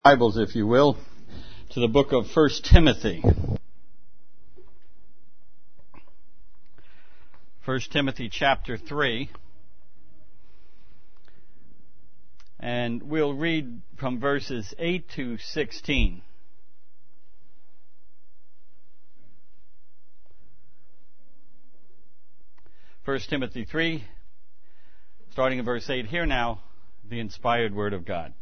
Bibles, if you will, to the book of 1 Timothy. 1 Timothy chapter 3. And we'll read from verses 8 to 16. First Timothy 3, starting in verse 8. Hear now the inspired word of God.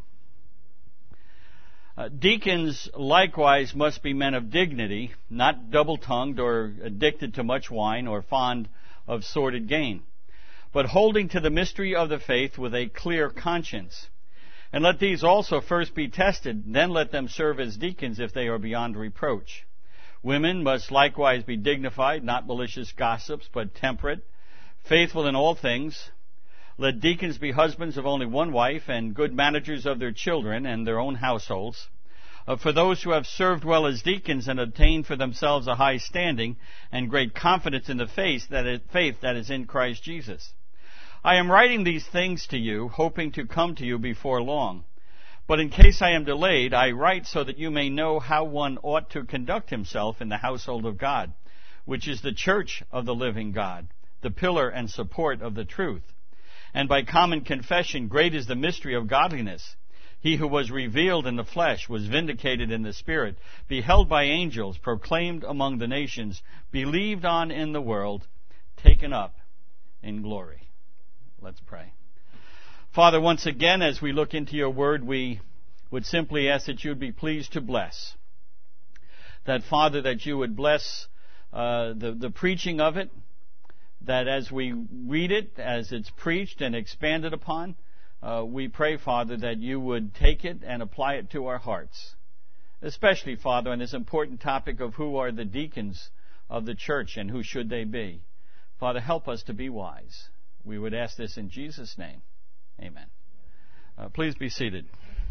Deacons likewise must be men of dignity, not double-tongued or addicted to much wine or fond of sordid gain, but holding to the mystery of the faith with a clear conscience. And let these also first be tested, then let them serve as deacons if they are beyond reproach. Women must likewise be dignified, not malicious gossips, but temperate, faithful in all things. Let deacons be husbands of only one wife, and good managers of their children and their own households. For those who have served well as deacons and obtained for themselves a high standing and great confidence in the faith that is in Christ Jesus. I am writing these things to you, hoping to come to you before long. But in case I am delayed, I write so that you may know how one ought to conduct himself in the household of God, which is the church of the living God, the pillar and support of the truth. And by common confession, great is the mystery of godliness. He who was revealed in the flesh was vindicated in the spirit, beheld by angels, proclaimed among the nations, believed on in the world, taken up in glory. Let's pray. Father, once again, as we look into your word, we would simply ask that you would be pleased to bless. That, Father, that you would bless the preaching of it, that as we read it, as it's preached and expanded upon, we pray, Father, that you would take it and apply it to our hearts. Especially, Father, on this important topic of who are the deacons of the church and who should they be. Father, help us to be wise. We would ask this in Jesus' name. Amen. Please be seated.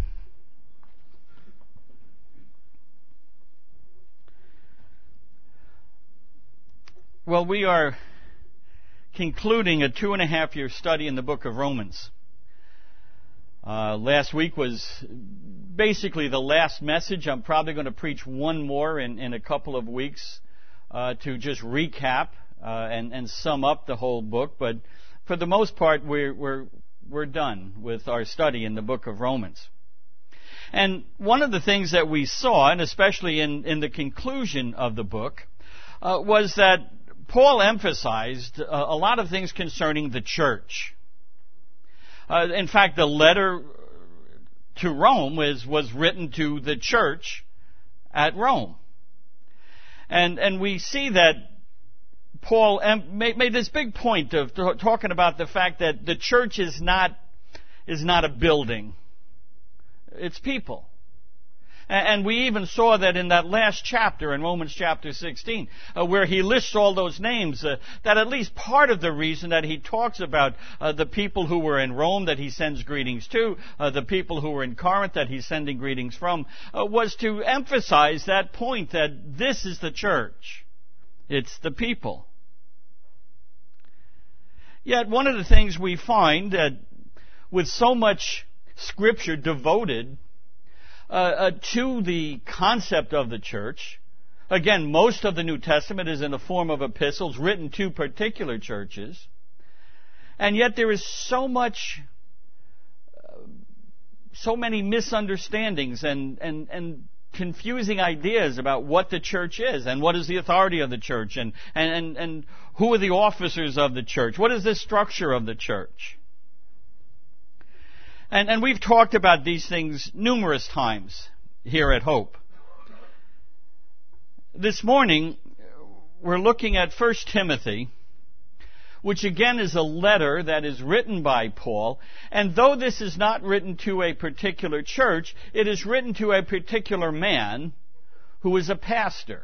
Well, we are concluding a 2.5-year study in the book of Romans. Last week was basically the last message. I'm probably going to preach one more in a couple of weeks to just recap and sum up the whole book. But for the most part, we're done with our study in the book of Romans. And one of the things that we saw, and especially in the conclusion of the book, was that Paul emphasized a lot of things concerning the church. In fact, the letter to Rome was written to the church at Rome. And we see that Paul made this big point of talking about the fact that the church is not a building. It's people. And we even saw that in that last chapter in Romans chapter 16, where he lists all those names, that at least part of the reason that he talks about the people who were in Rome that he sends greetings to, the people who were in Corinth that he's sending greetings from, was to emphasize that point that this is the church. It's the people. Yet one of the things we find that with so much Scripture devoted to the concept of the church. Again, most of the New Testament is in the form of epistles written to particular churches. And yet there is so many misunderstandings and confusing ideas about what the church is and what is the authority of the church and who are the officers of the church. What is the structure of the church? And we've talked about these things numerous times here at Hope. This morning, we're looking at 1 Timothy, which again is a letter that is written by Paul. And though this is not written to a particular church, it is written to a particular man who is a pastor.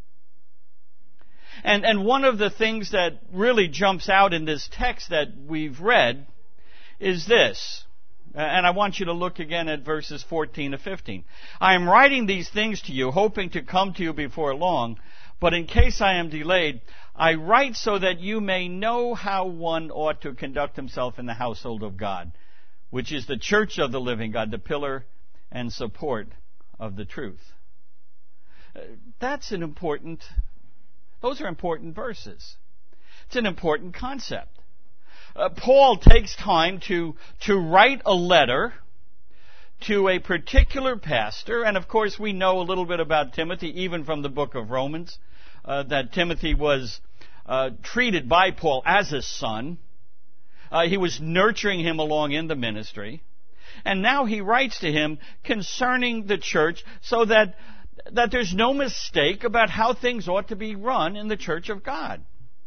And one of the things that really jumps out in this text that we've read is this. And I want you to look again at verses 14 to 15. I am writing these things to you, hoping to come to you before long, but in case I am delayed, I write so that you may know how one ought to conduct himself in the household of God, which is the church of the living God, the pillar and support of the truth. Those are important verses. It's an important concept. Paul takes time to write a letter to a particular pastor, and of course we know a little bit about Timothy, even from the book of Romans, that Timothy was treated by Paul as a son. He was nurturing him along in the ministry. And now he writes to him concerning the church so that there's no mistake about how things ought to be run in the church of God.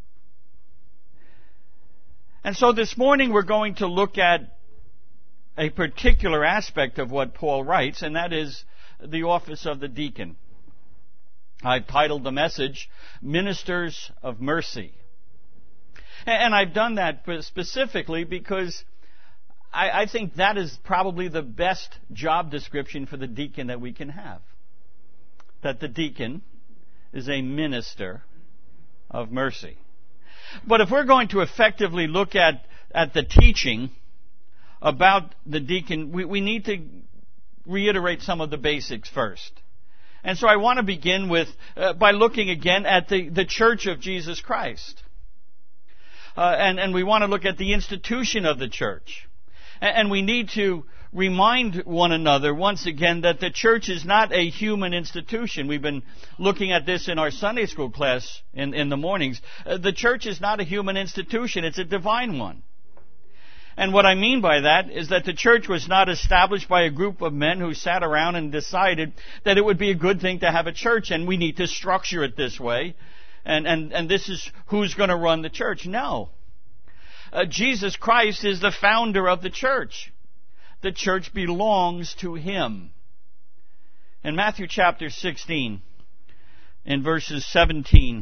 And so this morning we're going to look at a particular aspect of what Paul writes, and that is the office of the deacon. I've titled the message, Ministers of Mercy. And I've done that specifically because I think that is probably the best job description for the deacon that we can have. That the deacon is a minister of mercy. But if we're going to effectively look at the teaching about the deacon, we need to reiterate some of the basics first. And so I want to begin by looking again at the Church of Jesus Christ. And we want to look at the institution of the church. And we need to remind one another once again that the church is not a human institution. We've been looking at this in our Sunday school class in the mornings. The church is not a human institution. It's a divine one. And what I mean by that is that the church was not established by a group of men who sat around and decided that it would be a good thing to have a church and we need to structure it this way. And this is who's going to run the church. No. Jesus Christ is the founder of the church. The church belongs to Him. In Matthew chapter 16, in verses 17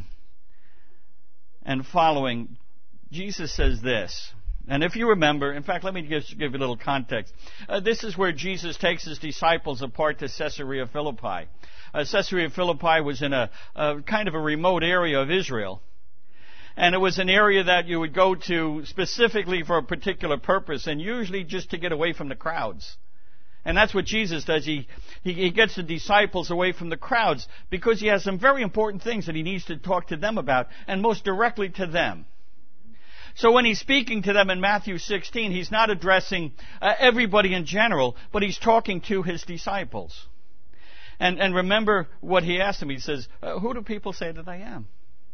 and following, Jesus says this. And if you remember, in fact, let me just give you a little context. This is where Jesus takes His disciples apart to Caesarea Philippi. Caesarea Philippi was in a kind of a remote area of Israel. And it was an area that you would go to specifically for a particular purpose, and usually just to get away from the crowds. And that's what Jesus does. He gets the disciples away from the crowds because He has some very important things that He needs to talk to them about, and most directly to them. So when He's speaking to them in Matthew 16, He's not addressing everybody in general, but He's talking to His disciples. And remember what He asked them. He says, who do people say that I am?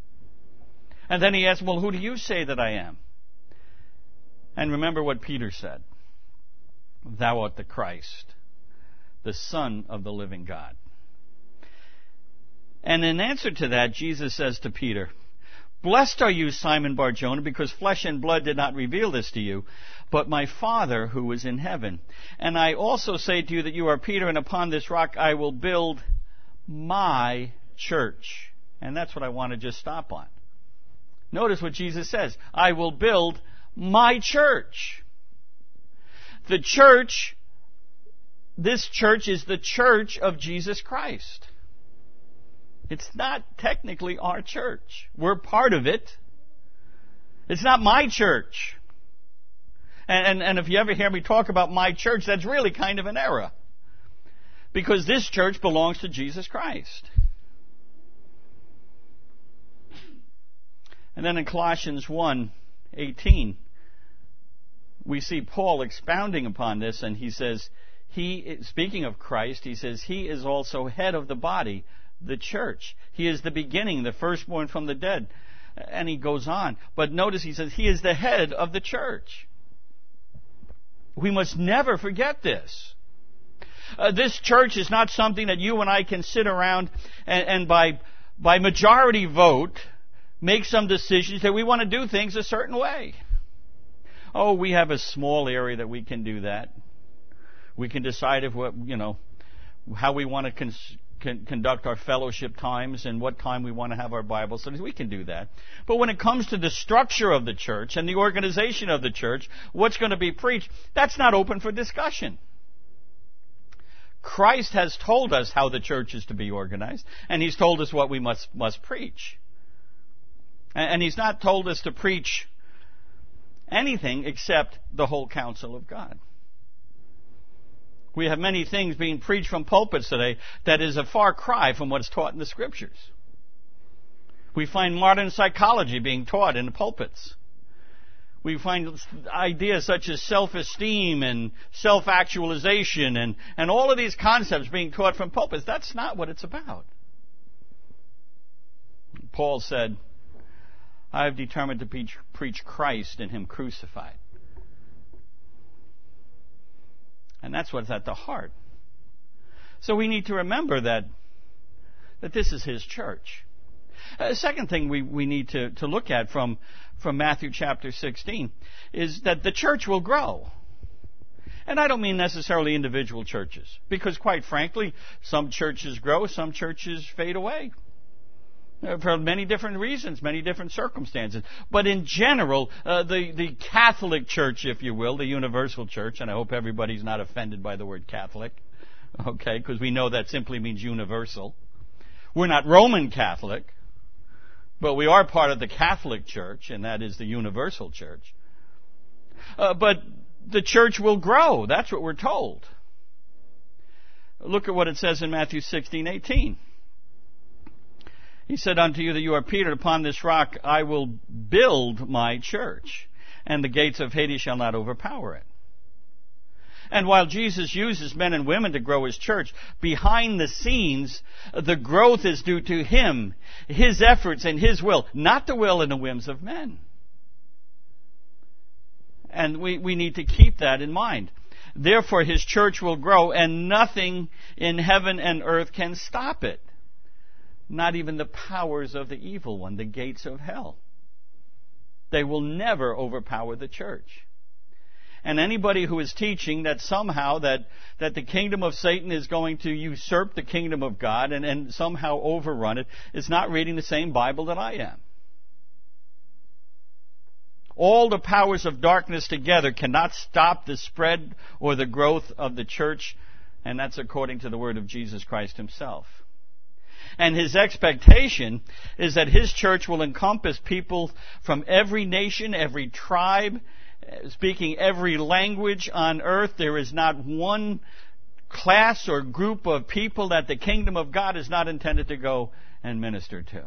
And then He asked, well, who do you say that I am? And remember what Peter said. Thou art the Christ, the Son of the living God. And in answer to that, Jesus says to Peter, Blessed are you, Simon Bar-Jonah, because flesh and blood did not reveal this to you, but my Father who is in heaven. And I also say to you that you are Peter, and upon this rock I will build my church. And that's what I want to just stop on. Notice what Jesus says. I will build my church. The church, this church is the church of Jesus Christ. It's not technically our church. We're part of it. It's not my church. And if you ever hear me talk about my church, that's really kind of an error. Because this church belongs to Jesus Christ. And then in Colossians 1:18, we see Paul expounding upon this, and he says, speaking of Christ, he says, He is also head of the body, the church. He is the beginning, the firstborn from the dead. And he goes on. But notice he says, He is the head of the church. We must never forget this. This church is not something that you and I can sit around and by majority vote make some decisions that we want to do things a certain way. Oh, we have a small area that we can do that. We can decide how we want to conduct our fellowship times and what time we want to have our Bible studies. We can do that. But when it comes to the structure of the church and the organization of the church, what's going to be preached, that's not open for discussion. Christ has told us how the church is to be organized, and He's told us what we must preach. And He's not told us to preach anything except the whole counsel of God. We have many things being preached from pulpits today that is a far cry from what's taught in the Scriptures. We find modern psychology being taught in the pulpits. We find ideas such as self-esteem and self-actualization and all of these concepts being taught from pulpits. That's not what it's about. Paul said, I have determined to preach Christ and Him crucified. And that's what's at the heart. So we need to remember that this is His church. The second thing we need to look at from Matthew chapter 16 is that the church will grow. And I don't mean necessarily individual churches, because quite frankly, some churches grow, some churches fade away. For many different reasons, many different circumstances. But in general, the Catholic Church, if you will, the universal church, and I hope everybody's not offended by the word Catholic, okay, because we know that simply means universal. We're not Roman Catholic, but we are part of the Catholic Church, and that is the universal church. But the church will grow. That's what we're told. Look at what it says in Matthew 16:18. He said unto you that you are Peter, upon this rock I will build my church, and the gates of Hades shall not overpower it. And while Jesus uses men and women to grow His church, behind the scenes, the growth is due to Him, His efforts and His will, not the will and the whims of men. And we need to keep that in mind. Therefore, His church will grow, and nothing in heaven and earth can stop it. Not even the powers of the evil one, the gates of hell. They will never overpower the church. And anybody who is teaching that somehow that the kingdom of Satan is going to usurp the kingdom of God and somehow overrun it is not reading the same Bible that I am. All the powers of darkness together cannot stop the spread or the growth of the church, and that's according to the word of Jesus Christ Himself. And His expectation is that His church will encompass people from every nation, every tribe, speaking every language on earth. There is not one class or group of people that the kingdom of God is not intended to go and minister to.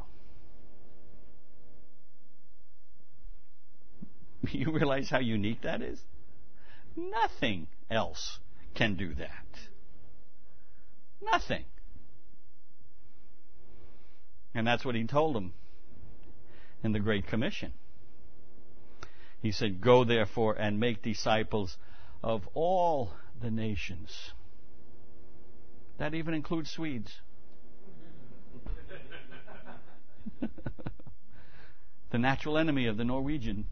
You realize how unique that is? Nothing else can do that. Nothing. And that's what He told them in the Great Commission. He said, go therefore and make disciples of all the nations. That even includes Swedes. The natural enemy of the Norwegian.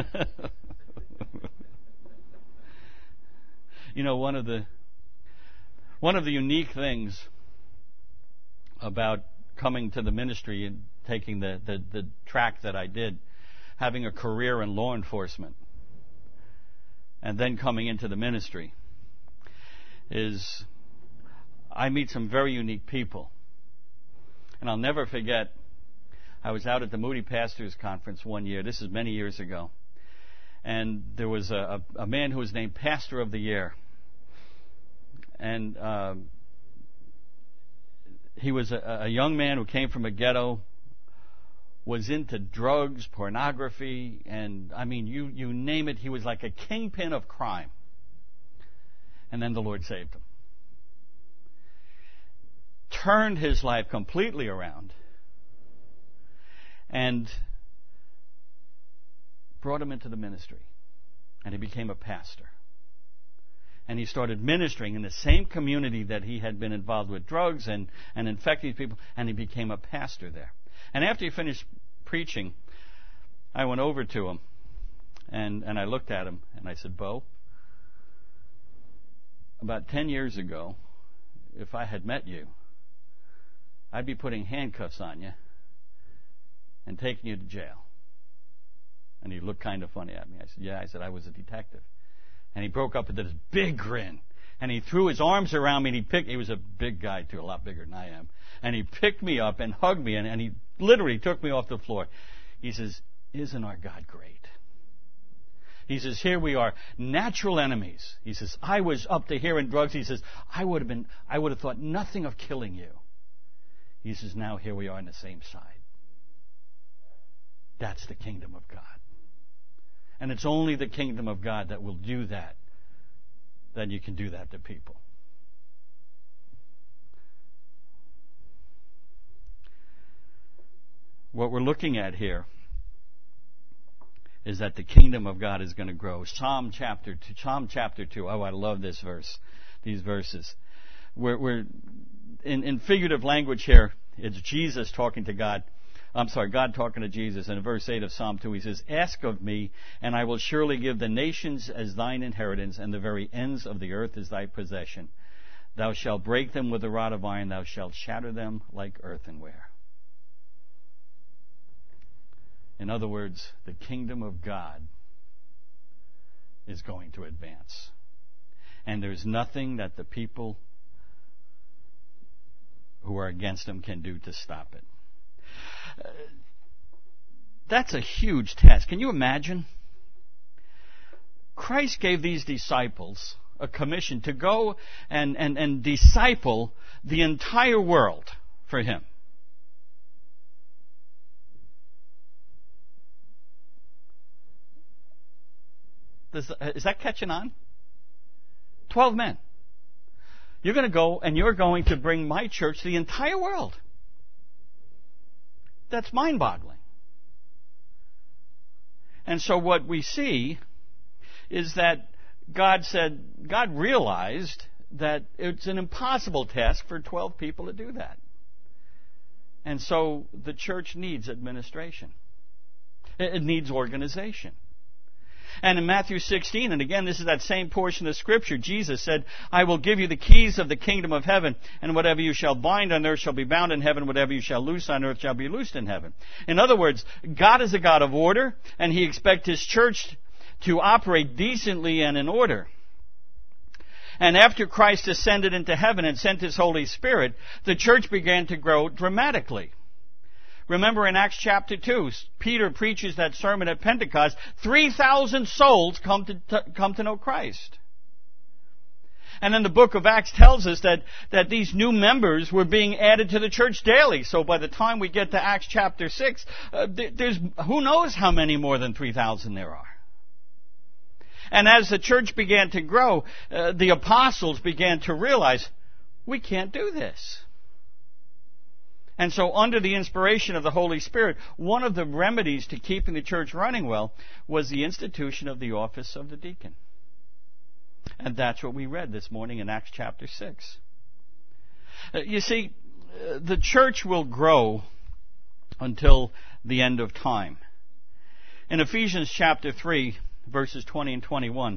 You know, one of the unique things about coming to the ministry and taking the track that I did, having a career in law enforcement, and then coming into the ministry, is I meet some very unique people. And I'll never forget, I was out at the Moody Pastors Conference one year. This is many years ago. And there was a man who was named Pastor of the Year. And he was a young man who came from a ghetto, was into drugs, pornography, and I mean, you name it, he was like a kingpin of crime. And then the Lord saved him. Turned his life completely around and brought him into the ministry. And he became a pastor. And he started ministering in the same community that he had been involved with drugs and infecting people, and he became a pastor there. And after he finished preaching, I went over to him, and I looked at him, and I said, Bo, about 10 years ago, if I had met you, I'd be putting handcuffs on you and taking you to jail. And he looked kind of funny at me. I said, yeah. I said, I was a detective. And he broke up into this big grin. And he threw his arms around me, and he was a big guy, too, a lot bigger than I am. And he picked me up and hugged me, and he literally took me off the floor. He says, isn't our God great? He says, here we are, natural enemies. He says, I was up to here in drugs. He says, I would have thought nothing of killing you. He says, now here we are on the same side. That's the kingdom of God. And it's only the kingdom of God that will do that. Then you can do that to people. What we're looking at here is that the kingdom of God is going to grow. Psalm chapter 2. Oh, I love this verse, these verses. We're in figurative language here. It's Jesus talking to God. God talking to Jesus. And in verse 8 of Psalm 2, he says, ask of me, and I will surely give the nations as thine inheritance, and the very ends of the earth as thy possession. Thou shalt break them with a rod of iron, thou shalt shatter them like earthenware. In other words, the kingdom of God is going to advance. And there's nothing that the people who are against him can do to stop it. That's a huge task. Can you imagine? Christ gave these disciples a commission to go and disciple the entire world for him. Is that catching on? 12 men. You're going to go and you're going to bring my church to the entire world. That's mind-boggling. And so what we see is that God realized that it's an impossible task for 12 people to do that. And so the church needs administration. It needs organization. And in Matthew 16, and again, this is that same portion of Scripture, Jesus said, I will give you the keys of the kingdom of heaven, and whatever you shall bind on earth shall be bound in heaven, whatever you shall loose on earth shall be loosed in heaven. In other words, God is a God of order, and He expects His church to operate decently and in order. And after Christ ascended into heaven and sent His Holy Spirit, the church began to grow dramatically. Remember in Acts chapter 2, Peter preaches that sermon at Pentecost. 3,000 souls come to know Christ. And then the book of Acts tells us that these new members were being added to the church daily. So by the time we get to Acts chapter 6, there's who knows how many more than 3,000 there are. And as the church began to grow, the apostles began to realize, we can't do this. And so under the inspiration of the Holy Spirit, one of the remedies to keeping the church running well was the institution of the office of the deacon. And that's what we read this morning in Acts chapter 6. You see, the church will grow until the end of time. In Ephesians chapter 3, verses 20 and 21,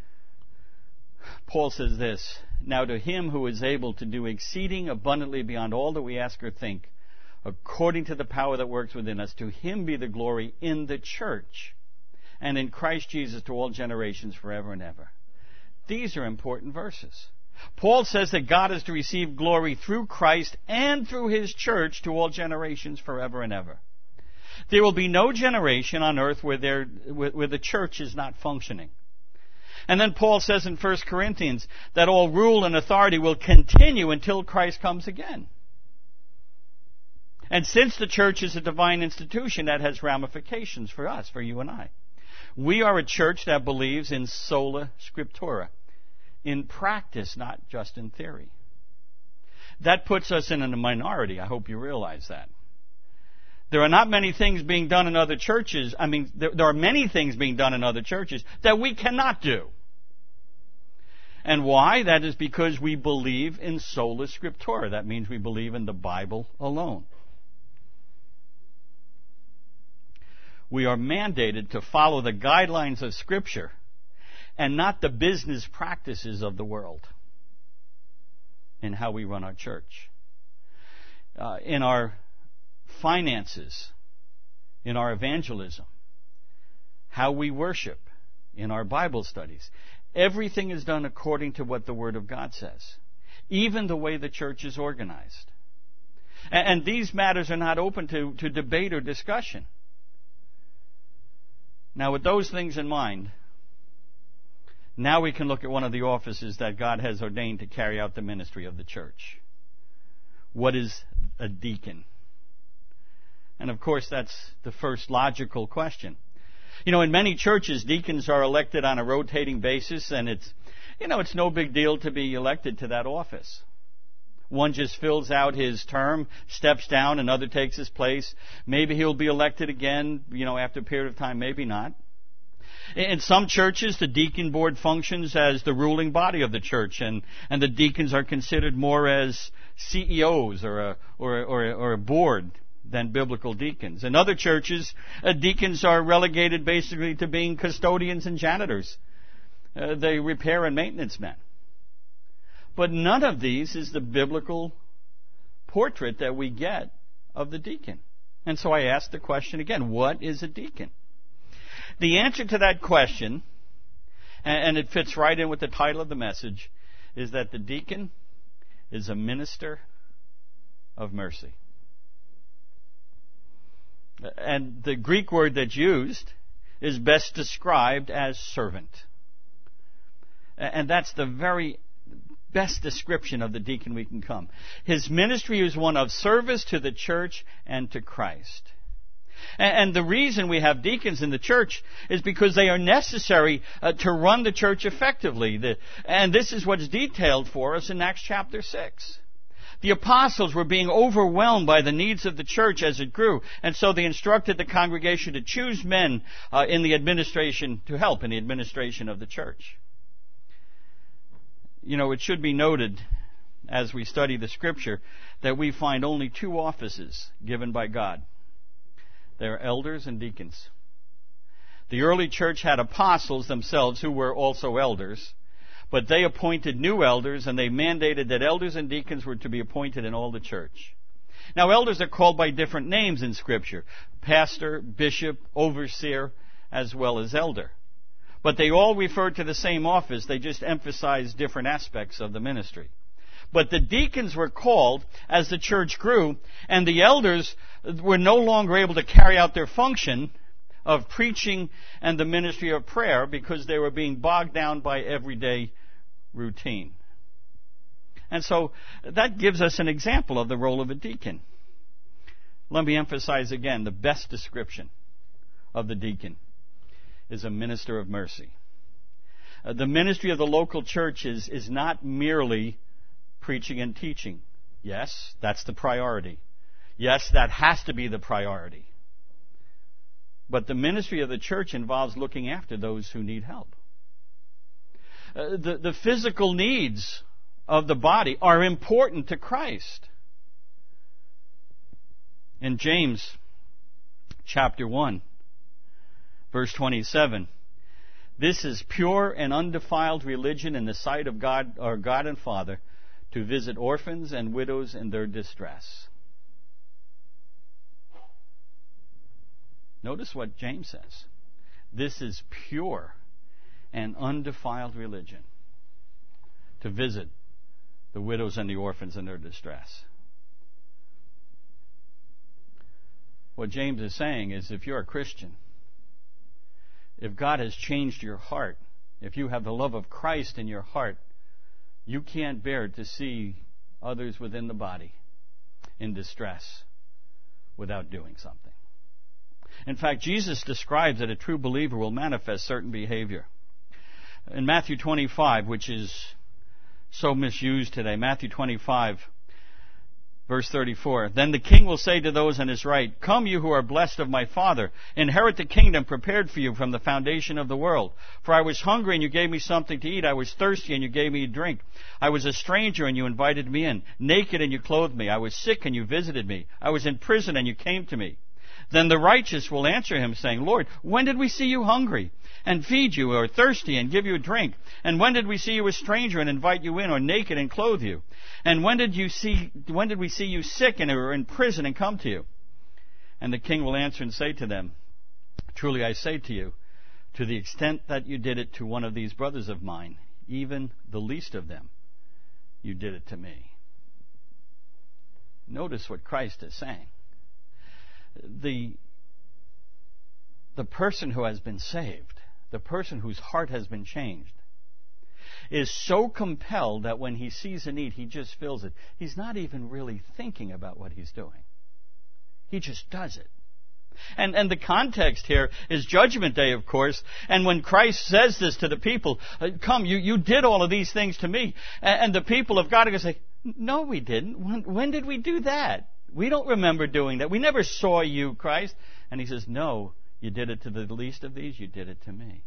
Paul says this, now to Him who is able to do exceeding abundantly beyond all that we ask or think, according to the power that works within us, to Him be the glory in the church and in Christ Jesus to all generations forever and ever. These are important verses. Paul says that God is to receive glory through Christ and through His church to all generations forever and ever. There will be no generation on earth where the church is not functioning. And then Paul says in 1 Corinthians that all rule and authority will continue until Christ comes again. And since the church is a divine institution, that has ramifications for us, for you and I. We are a church that believes in sola scriptura, in practice, not just in theory. That puts us in a minority. I hope you realize that. There are not many things being done in other churches. There are many things being done in other churches that we cannot do. And why? That is because we believe in sola scriptura. That means we believe in the Bible alone. We are mandated to follow the guidelines of Scripture and not the business practices of the world in how we run our church. In our finances, in our evangelism, how we worship, in our Bible studies. Everything is done according to what the Word of God says, even the way the church is organized. And these matters are not open to debate or discussion. Now, with those things in mind, Now we can look at one of the offices that God has ordained to carry out the ministry of the church. What is a deacon? And of course, that's the first logical question. You know, in many churches, deacons are elected on a rotating basis, and it's no big deal to be elected to that office. One just fills out his term, steps down, another takes his place. Maybe he'll be elected again, after a period of time, maybe not. In some churches, the deacon board functions as the ruling body of the church, and the deacons are considered more as CEOs or a board than biblical deacons. In other churches, deacons are relegated basically to being custodians and janitors. They repair and maintenance men. But none of these is the biblical portrait that we get of the deacon. And so I ask the question again, what is a deacon? The answer to that question, and it fits right in with the title of the message, is that the deacon is a minister of mercy. And the Greek word that's used is best described as servant. And that's the very best description of the deacon we can come. His ministry is one of service to the church and to Christ. And the reason we have deacons in the church is because they are necessary to run the church effectively. And this is what's detailed for us in Acts chapter 6. The apostles were being overwhelmed by the needs of the church as it grew, and so they instructed the congregation to choose men to help in the administration of the church. It should be noted as we study the Scripture that we find only two offices given by God. They are elders and deacons. The early church had apostles themselves who were also elders, but they appointed new elders, and they mandated that elders and deacons were to be appointed in all the church. Now, elders are called by different names in Scripture: pastor, bishop, overseer, as well as elder. But they all refer to the same office. They just emphasize different aspects of the ministry. But the deacons were called as the church grew, and the elders were no longer able to carry out their function of preaching and the ministry of prayer because they were being bogged down by everyday routine. And so that gives us an example of the role of a deacon. Let me emphasize again, the best description of the deacon is a minister of mercy. The ministry of the local church is not merely preaching and teaching. Yes, that's the priority. Yes, that has to be the priority. But the ministry of the church involves looking after those who need help. The physical needs of the body are important to Christ. In James chapter 1, verse 27, this is pure and undefiled religion in the sight of God, our God and Father, to visit orphans and widows in their distress. Notice what James says. This is pure and undefiled religion, to visit the widows and the orphans in their distress. What James is saying is, if you're a Christian, if God has changed your heart, if you have the love of Christ in your heart, you can't bear to see others within the body in distress without doing something. In fact, Jesus describes that a true believer will manifest certain behavior. In Matthew 25, which is so misused today, Matthew 25, verse 34, then the king will say to those on his right, come, you who are blessed of my Father, inherit the kingdom prepared for you from the foundation of the world. For I was hungry, and you gave me something to eat. I was thirsty, and you gave me a drink. I was a stranger, and you invited me in. Naked, and you clothed me. I was sick, and you visited me. I was in prison, and you came to me. Then the righteous will answer him, saying, Lord, when did we see you hungry and feed you, or thirsty and give you a drink? And when did we see you a stranger and invite you in, or naked and clothe you? And when did we see you sick and or in prison and come to you? And the king will answer and say to them, truly I say to you, to the extent that you did it to one of these brothers of mine, even the least of them, you did it to me. Notice what Christ is saying. The person who has been saved, the person whose heart has been changed, is so compelled that when he sees a need, he just fills it. He's not even really thinking about what he's doing. He just does it. And the context here is Judgment Day, of course. And when Christ says this to the people, come, you did all of these things to me. And the people of God are going to say, no, we didn't. When did we do that? We don't remember doing that. We never saw you, Christ. And he says, no, you did it to the least of these. You did it to me.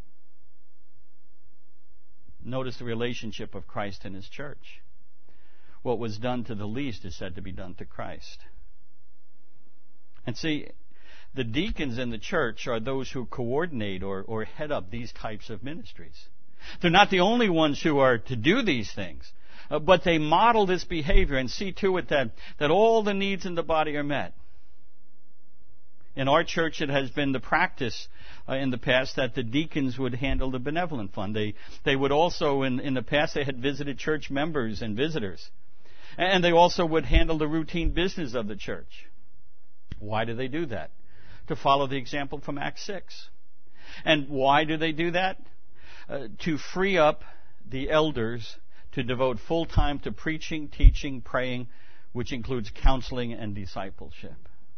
Notice the relationship of Christ and his church. What was done to the least is said to be done to Christ. And see, the deacons in the church are those who coordinate or head up these types of ministries. They're not the only ones who are to do these things, but they model this behavior and see to it that all the needs in the body are met. In our church, it has been the practice in the past that the deacons would handle the benevolent fund. They would also, in the past, they had visited church members and visitors. And they also would handle the routine business of the church. Why do they do that? To follow the example from Acts 6. And why do they do that? To free up the elders to devote full time to preaching, teaching, praying, which includes counseling and discipleship.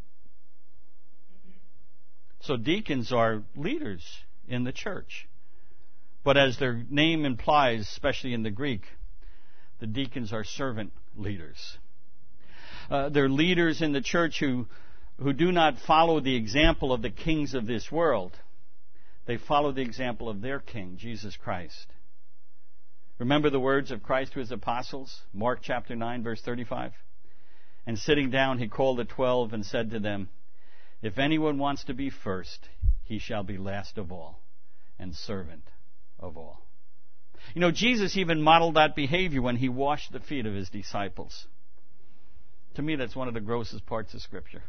So deacons are leaders in the church. But as their name implies, especially in the Greek, the deacons are servant leaders. They're leaders in the church who do not follow the example of the kings of this world. They follow the example of their king, Jesus Christ. Remember the words of Christ to his apostles? Mark chapter 9, verse 35. And sitting down, he called the 12 and said to them, if anyone wants to be first, he shall be last of all and servant of all. You know, Jesus even modeled that behavior when he washed the feet of his disciples. To me, that's one of the grossest parts of Scripture.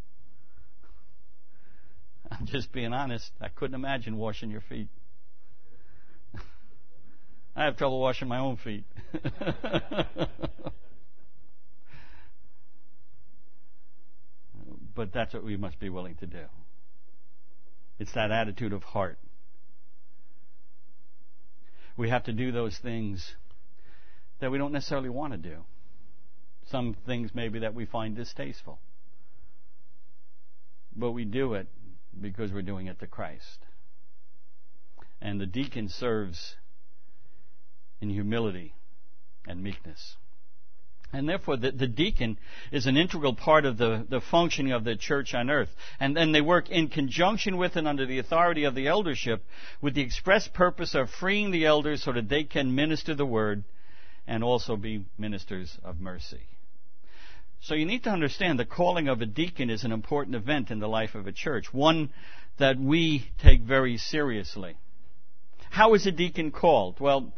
I'm just being honest. I couldn't imagine washing your feet. I have trouble washing my own feet. But that's what we must be willing to do. It's that attitude of heart. We have to do those things that we don't necessarily want to do. Some things maybe that we find distasteful. But we do it because we're doing it to Christ. And the deacon serves in humility and meekness. And therefore, the deacon is an integral part of the functioning of the church on earth. And then they work in conjunction with and under the authority of the eldership with the express purpose of freeing the elders so that they can minister the word and also be ministers of mercy. So you need to understand the calling of a deacon is an important event in the life of a church, one that we take very seriously. How is a deacon called? Well,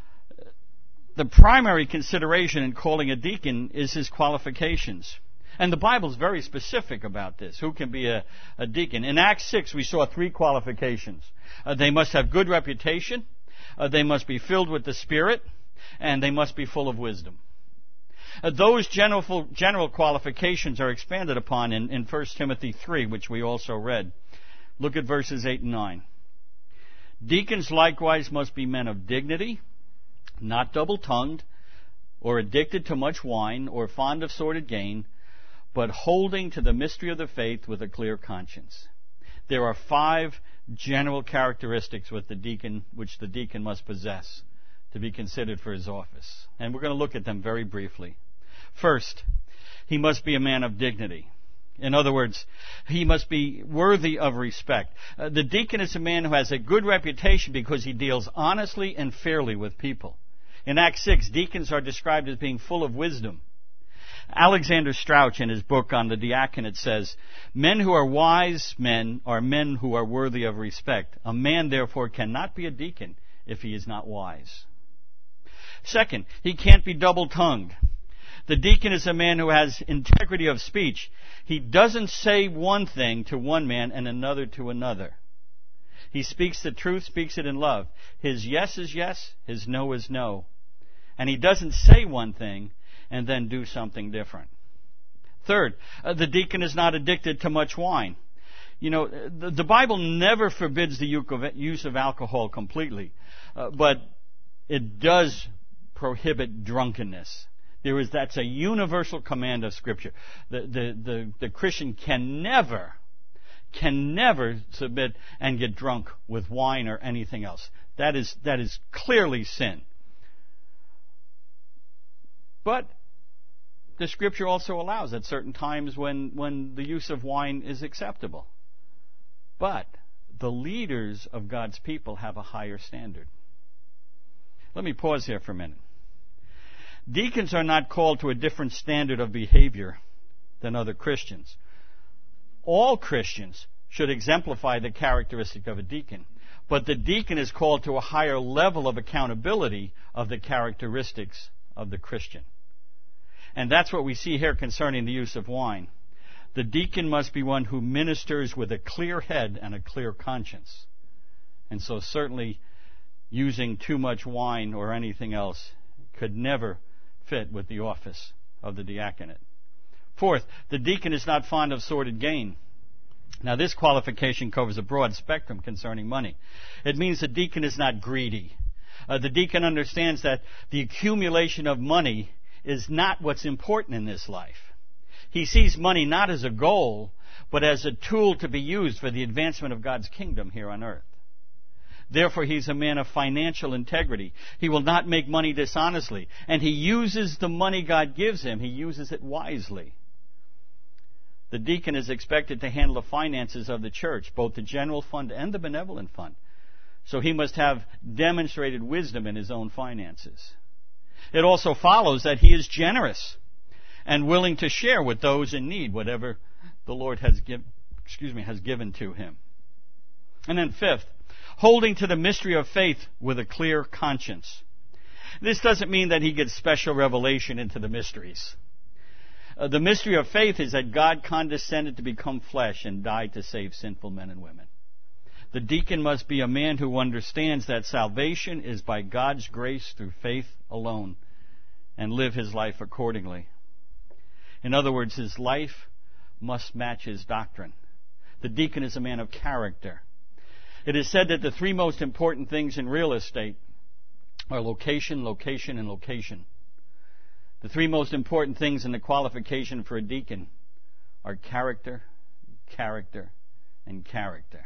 the primary consideration in calling a deacon is his qualifications. And the Bible is very specific about this. Who can be a deacon? In Acts 6, we saw 3 qualifications. They must have good reputation, they must be filled with the Spirit, and they must be full of wisdom. Those general qualifications are expanded upon in 1 Timothy 3, which we also read. Look at verses 8 and 9. Deacons likewise must be men of dignity, not double-tongued, or addicted to much wine, or fond of sordid gain, but holding to the mystery of the faith with a clear conscience. There are 5 general characteristics which the deacon must possess to be considered for his office. And we're going to look at them very briefly. First, he must be a man of dignity. In other words, he must be worthy of respect. The deacon is a man who has a good reputation because he deals honestly and fairly with people. In Acts 6, deacons are described as being full of wisdom. Alexander Strauch, in his book on the diaconate, says, men who are wise men are men who are worthy of respect. A man, therefore, cannot be a deacon if he is not wise. Second, he can't be double-tongued. The deacon is a man who has integrity of speech. He doesn't say one thing to one man and another to another. He speaks the truth, speaks it in love. His yes is yes, his no is no. And he doesn't say one thing and then do something different. Third, the deacon is not addicted to much wine. You know, the Bible never forbids the use of alcohol completely. But it does prohibit drunkenness. That's a universal command of Scripture. The Christian can never submit and get drunk with wine or anything else. That is clearly sin. But the Scripture also allows at certain times when the use of wine is acceptable. But the leaders of God's people have a higher standard. Let me pause here for a minute. Deacons are not called to a different standard of behavior than other Christians. All Christians should exemplify the characteristic of a deacon, but the deacon is called to a higher level of accountability of the characteristics of the Christian. And that's what we see here concerning the use of wine. The deacon must be one who ministers with a clear head and a clear conscience. And so certainly using too much wine or anything else could never fit with the office of the diaconate. Fourth, the deacon is not fond of sordid gain. Now, this qualification covers a broad spectrum concerning money. It means the deacon is not greedy. The deacon understands that the accumulation of money is not what's important in this life. He sees money not as a goal, but as a tool to be used for the advancement of God's kingdom here on earth. Therefore, he's a man of financial integrity. He will not make money dishonestly. And he uses the money God gives him. He uses it wisely. The deacon is expected to handle the finances of the church, both the general fund and the benevolent fund. So he must have demonstrated wisdom in his own finances. It also follows that he is generous and willing to share with those in need whatever the Lord has given to him. And then fifth, holding to the mystery of faith with a clear conscience. This doesn't mean that he gets special revelation into the mysteries. The mystery of faith is that God condescended to become flesh and died to save sinful men and women. The deacon must be a man who understands that salvation is by God's grace through faith alone, and live his life accordingly. In other words, his life must match his doctrine. The deacon is a man of character. It is said that the three most important things in real estate are location, location, and location. The three most important things in the qualification for a deacon are character, character, and character.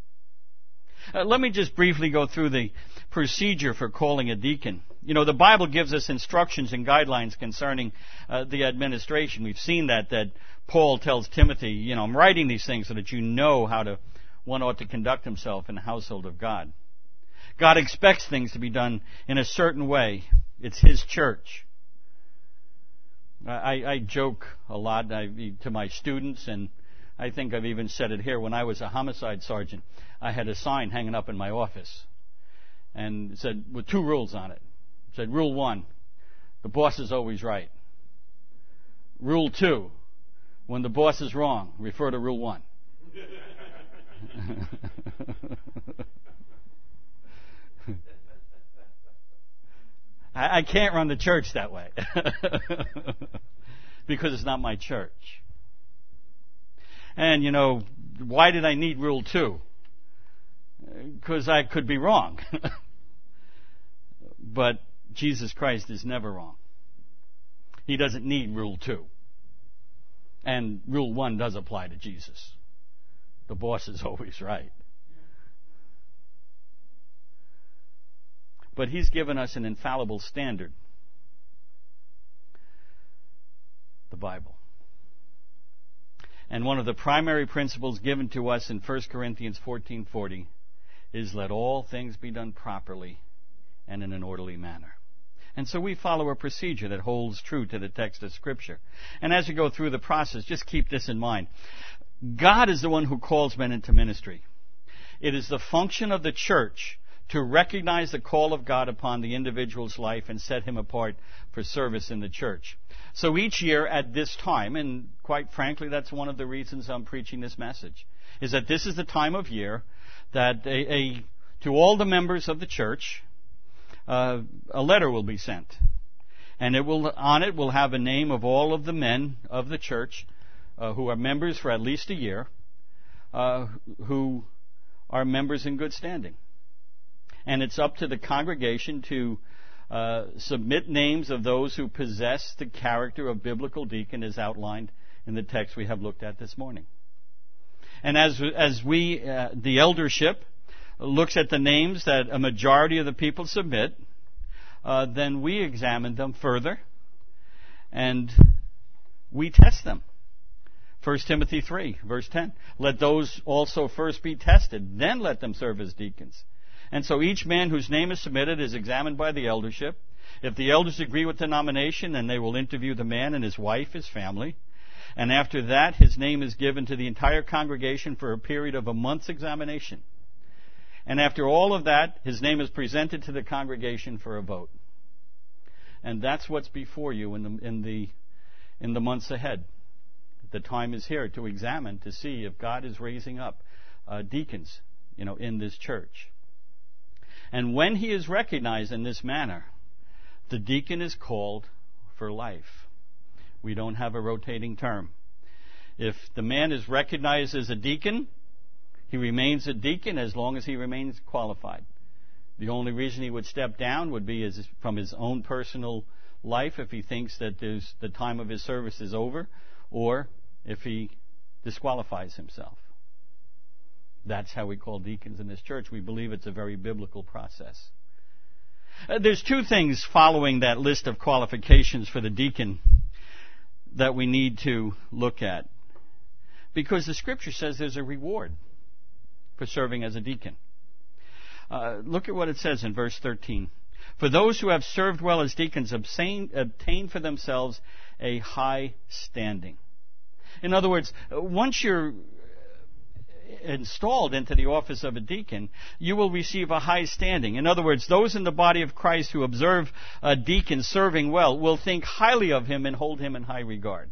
Let me just briefly go through the procedure for calling a deacon. You know, the Bible gives us instructions and guidelines concerning the administration. We've seen that Paul tells Timothy, I'm writing these things so that you know how one ought to conduct himself in the household of God. God expects things to be done in a certain way. It's his church. I joke a lot to my students, and I think I've even said it here. When I was a homicide sergeant, I had a sign hanging up in my office, and it said, with two rules on it. It said, Rule 1, the boss is always right. Rule 2, when the boss is wrong, refer to Rule 1. I can't run the church that way because it's not my church. And, why did I need Rule 2? Because I could be wrong. But Jesus Christ is never wrong. He doesn't need Rule 2. And Rule 1 does apply to Jesus. The boss is always right. But he's given us an infallible standard. The Bible. And one of the primary principles given to us in 1 Corinthians 14:40 is let all things be done properly and in an orderly manner. And so we follow a procedure that holds true to the text of Scripture. And as we go through the process, just keep this in mind. God is the one who calls men into ministry. It is the function of the church to recognize the call of God upon the individual's life and set him apart for service in the church. So each year at this time, and quite frankly, that's one of the reasons I'm preaching this message, is that this is the time of year that to all the members of the church, a letter will be sent. And on it will have a name of all of the men of the church who are members for at least a year, who are members in good standing. And it's up to the congregation to submit names of those who possess the character of biblical deacon as outlined in the text we have looked at this morning. And as the eldership looks at the names that a majority of the people submit, then we examine them further and we test them. 1 Timothy 3, verse 10. Let those also first be tested, then let them serve as deacons. And so each man whose name is submitted is examined by the eldership. If the elders agree with the nomination, then they will interview the man and his wife, his family. And after that, his name is given to the entire congregation for a period of a month's examination. And after all of that, his name is presented to the congregation for a vote. And that's what's before you in the months ahead. The time is here to examine, to see if God is raising up deacons, in this church. And when he is recognized in this manner, the deacon is called for life. We don't have a rotating term. If the man is recognized as a deacon, he remains a deacon as long as he remains qualified. The only reason he would step down would be from his own personal life, if he thinks that the time of his service is over, or if he disqualifies himself. That's how we call deacons in this church. We believe it's a very biblical process. There's two things following that list of qualifications for the deacon that we need to look at, because the Scripture says there's a reward for serving as a deacon. Look at what it says in verse 13. For those who have served well as deacons obtain for themselves a high standing. In other words, once you're installed into the office of a deacon, you will receive a high standing. In other words, those in the body of Christ who observe a deacon serving well will think highly of him and hold him in high regard.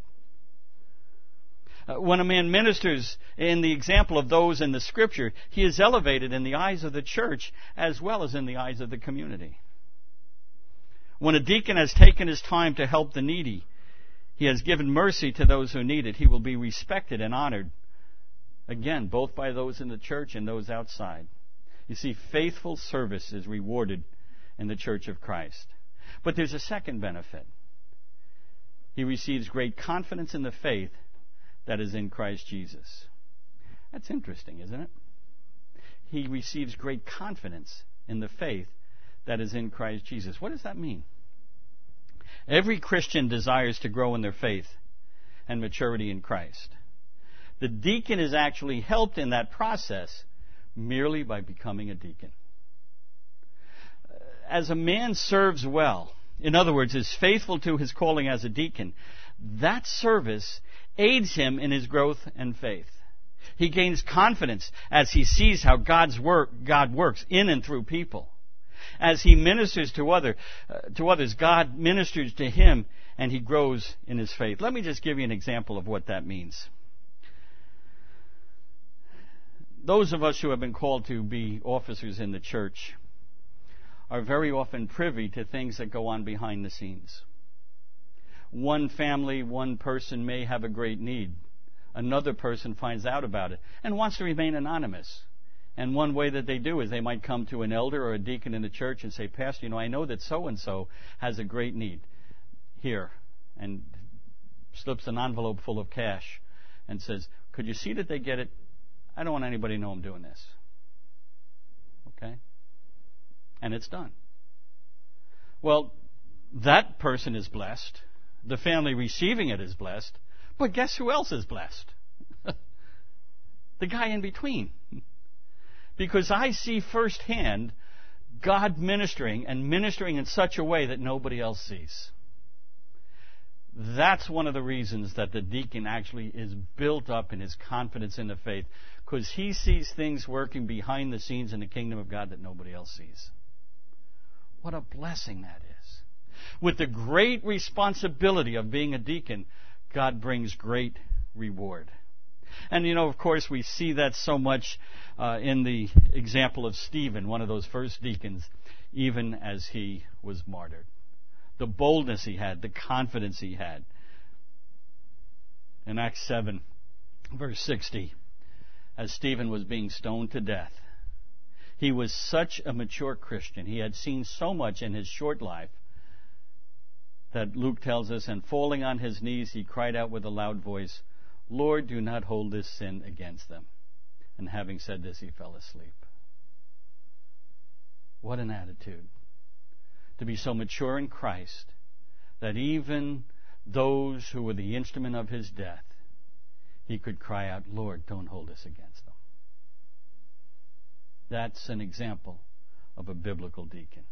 When a man ministers in the example of those in the Scripture, he is elevated in the eyes of the church as well as in the eyes of the community. When a deacon has taken his time to help the needy, he has given mercy to those who need it, he will be respected and honored, again, both by those in the church and those outside. You see, faithful service is rewarded in the Church of Christ. But there's a second benefit. He receives great confidence in the faith that is in Christ Jesus. That's interesting, isn't it? He receives great confidence in the faith that is in Christ Jesus. What does that mean? Every Christian desires to grow in their faith and maturity in Christ. The deacon is actually helped in that process merely by becoming a deacon. As a man serves well, in other words, is faithful to his calling as a deacon, that service aids him in his growth and faith. He gains confidence as he sees how God works in and through people. As he ministers to others, God ministers to him and he grows in his faith. Let me just give you an example of what that means. Those of us who have been called to be officers in the church are very often privy to things that go on behind the scenes. One family, one person may have a great need. Another person finds out about it and wants to remain anonymous. And one way that they do is they might come to an elder or a deacon in the church and say, Pastor, I know that so-and-so has a great need here, and slips an envelope full of cash and says, could you see that they get it? I don't want anybody to know I'm doing this. Okay? And it's done. Well, that person is blessed. The family receiving it is blessed. But guess who else is blessed? The guy in between. Because I see firsthand God ministering in such a way that nobody else sees. That's one of the reasons that the deacon actually is built up in his confidence in the faith, because he sees things working behind the scenes in the kingdom of God that nobody else sees. What a blessing that is. With the great responsibility of being a deacon, God brings great reward. And, of course, we see that so much in the example of Stephen, one of those first deacons, even as he was martyred. The boldness he had, the confidence he had. In Acts 7, verse 60, as Stephen was being stoned to death, He was such a mature Christian. He had seen so much in his short life that Luke tells us, and falling on his knees, he cried out with a loud voice, "Lord, do not hold this sin against them." And having said this, he fell asleep. What an attitude. To be so mature in Christ that even those who were the instrument of his death, he could cry out, "Lord, don't hold this against them." That's an example of a biblical deacon.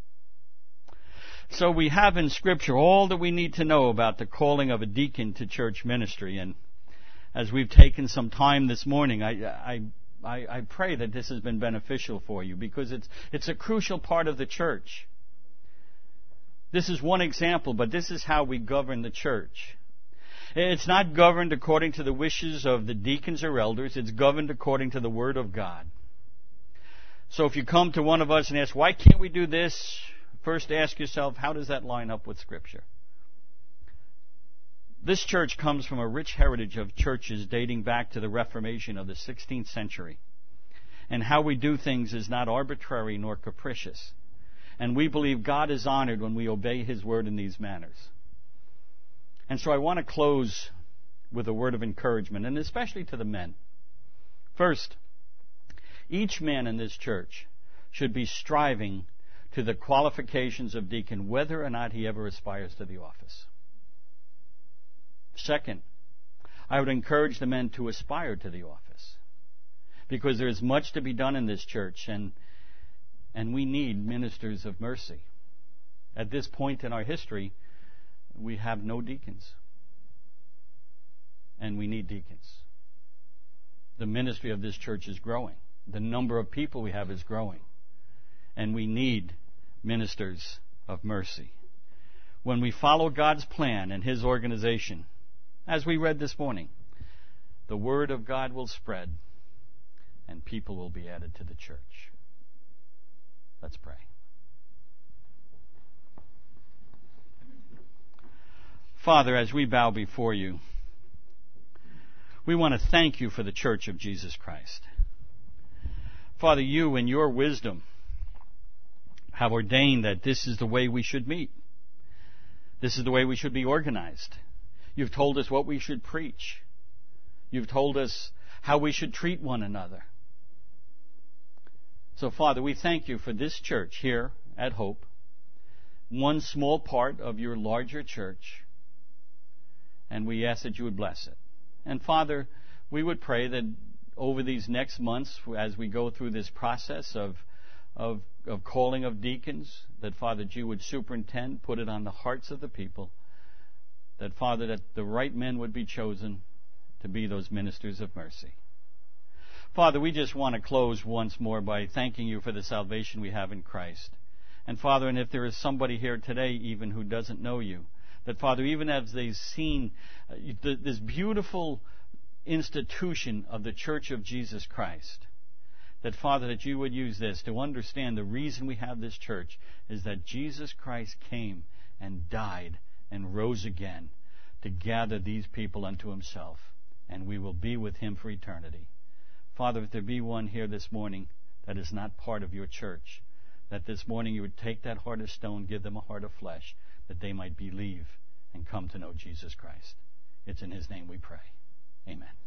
So we have in Scripture all that we need to know about the calling of a deacon to church ministry. And as we've taken some time this morning, I pray that this has been beneficial for you, because it's a crucial part of the church. This is one example, but this is how we govern the church. It's not governed according to the wishes of the deacons or elders. It's governed according to the Word of God. So if you come to one of us and ask, "Why can't we do this?" first ask yourself, how does that line up with Scripture? This church comes from a rich heritage of churches dating back to the Reformation of the 16th century. And how we do things is not arbitrary nor capricious. And we believe God is honored when we obey His word in these manners. And so I want to close with a word of encouragement, and especially to the men. First, each man in this church should be striving to the qualifications of deacon, whether or not he ever aspires to the office. Second, I would encourage the men to aspire to the office, because there is much to be done in this church, and we need ministers of mercy. At this point in our history, we have no deacons, and we need deacons. The ministry of this church is growing. The number of people we have is growing, and we need ministers of mercy. When we follow God's plan and His organization, as we read this morning, the Word of God will spread and people will be added to the church. Let's pray. Father, as we bow before you, we want to thank you for the church of Jesus Christ. Father, you in your wisdom have ordained that this is the way we should meet. This is the way we should be organized. You've told us what we should preach. You've told us how we should treat one another. So, Father, we thank you for this church here at Hope, one small part of your larger church, and we ask that you would bless it. And, Father, we would pray that over these next months, as we go through this process of calling of deacons, that, Father, that you would superintend, put it on the hearts of the people, that, Father, that the right men would be chosen to be those ministers of mercy. Father, we just want to close once more by thanking you for the salvation we have in Christ. And, Father, and if there is somebody here today even who doesn't know you, that, Father, even as they've seen this beautiful institution of the Church of Jesus Christ, that, Father, that you would use this to understand the reason we have this church is that Jesus Christ came and died and rose again to gather these people unto himself, and we will be with him for eternity. Father, if there be one here this morning that is not part of your church, that this morning you would take that heart of stone, give them a heart of flesh, that they might believe and come to know Jesus Christ. It's in his name we pray. Amen.